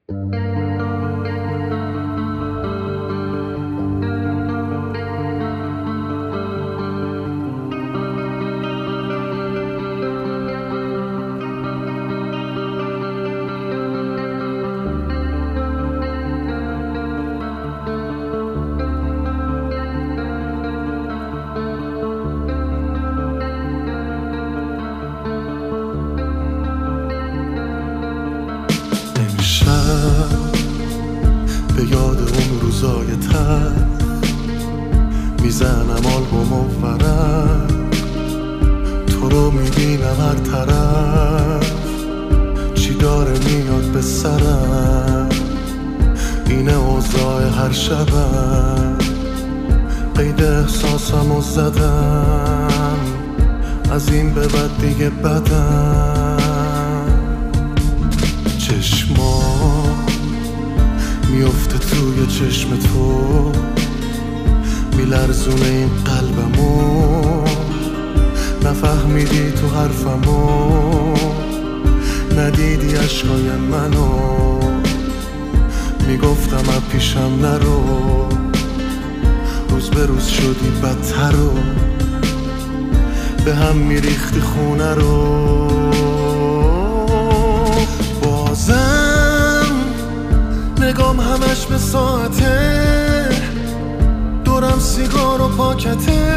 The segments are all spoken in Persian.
به یاد اون روزای تر میزنم آلبوم و ورق، تو رو میبینم هر طرف، چی داره میاد به سرم، اینه اوضاع هر شبم، قید احساسمو زدم، از این به بعد دیگه بدم، چشما میفته توی چشم تو، میلرزونه این قلبمو، نفهمیدی تو حرفمو، ندیدی عشقای منو، میگفتم از پیشم نرو، روز به روز شدی بدتر و به هم میریختی خونه رو، بازم نگام همش به ساعته، دورم سیگار و پاکته،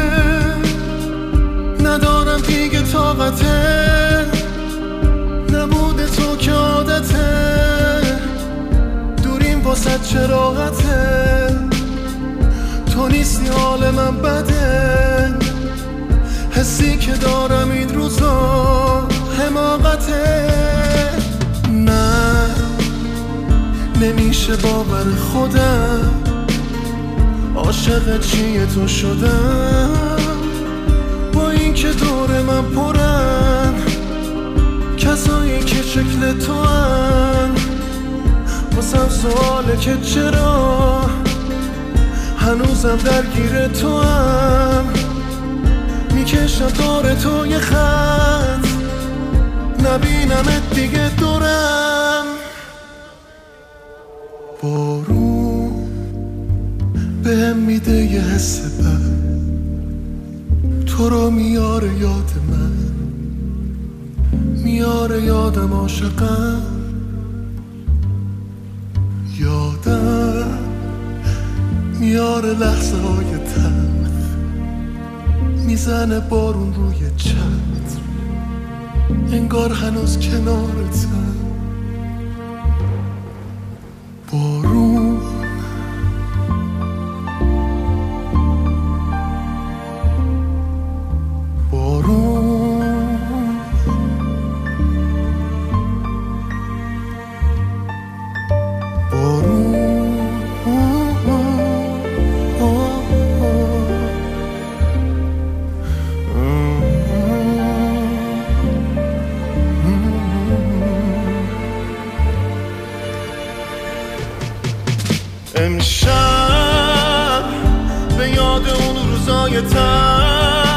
ندارم دیگه طاقته، نبوده تو که عادته، دوریم واسه چراغته، تو نیستی حال من بده، حسی که دارم این روزا حماقته، نه نمیشه باور خودم، عاشق چیه تو شدم، با این که دور من پرن کسایی که شکل تو هن، واسم سواله که چرا هنوزم درگیر تو هم، میکشم دور تو یه خط، نبینمت دیگه دورم، بارون بهم میده یه حس بد، تو رو میاره یاد من، میاره یادم عاشقم، یادم میاره لحظه های تلخ، میزنه بارون روی چتر، انگار هنوز کنارتم، بارون امشب به یاد اون روزای تر